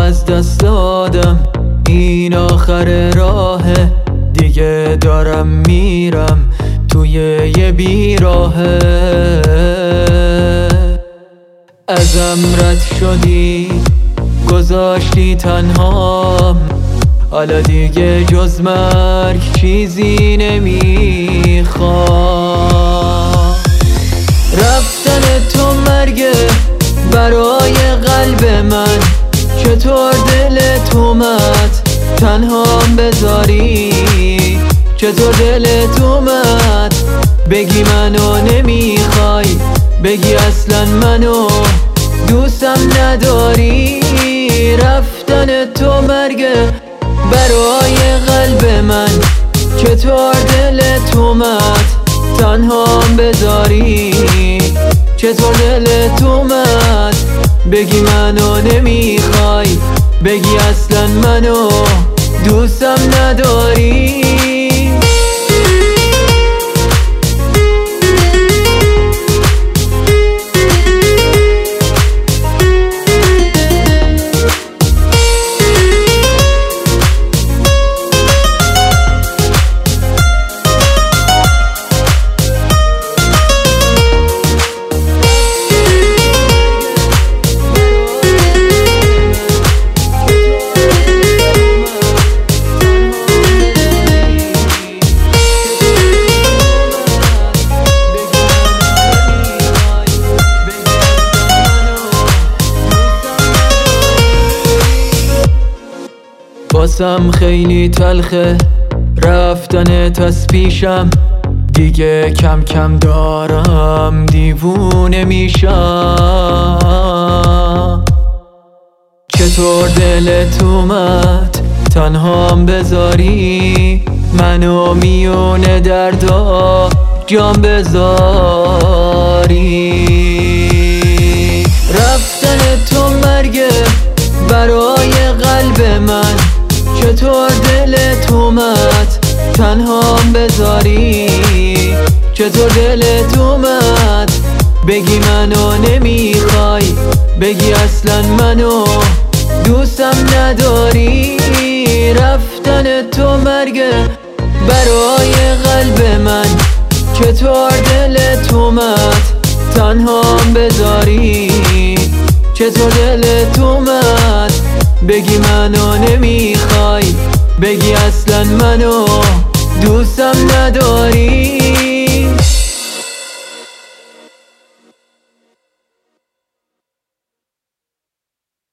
از دست دادم، این آخر راهه، دیگه دارم میرم توی یه بیراهه. ازم رد شدی گذاشتی تنهام، حالا دیگه جز مرگ چیزی نمیخوام. رفتن تو مرگه برای قلب من، چطور دلت اومد تنهام بذاری؟ چطور دلت اومد بگی منو نمیخوای، بگی اصلا منو دوستم نداری؟ رفتن تو مرگه برای قلب من، چطور دلت اومد تنهام بذاری؟ چطور دلت اومد بگی منو نمیخوای، بگی اصلا منو دوستم نداری؟ واسم خیلی تلخه رفتنت از پیشم، دیگه کم کم دارم دیوونه میشم. چطور دلت اومد تنهام بذاری؟ منو میونه دردا جام بذاری. رفتن تو مرگه برای قلب من، چطور دلت اومد تنهام بذاری؟ چطور دلت اومد بگی منو نمیخوای، بگی اصلا منو دوستم نداری؟ رفتن تو مرگه برای قلب من، چطور دلت اومد تنهام بذاری؟ چطور دلت اومد بگی منو نمیخوای، بگی اصلا منو دوستم نداری؟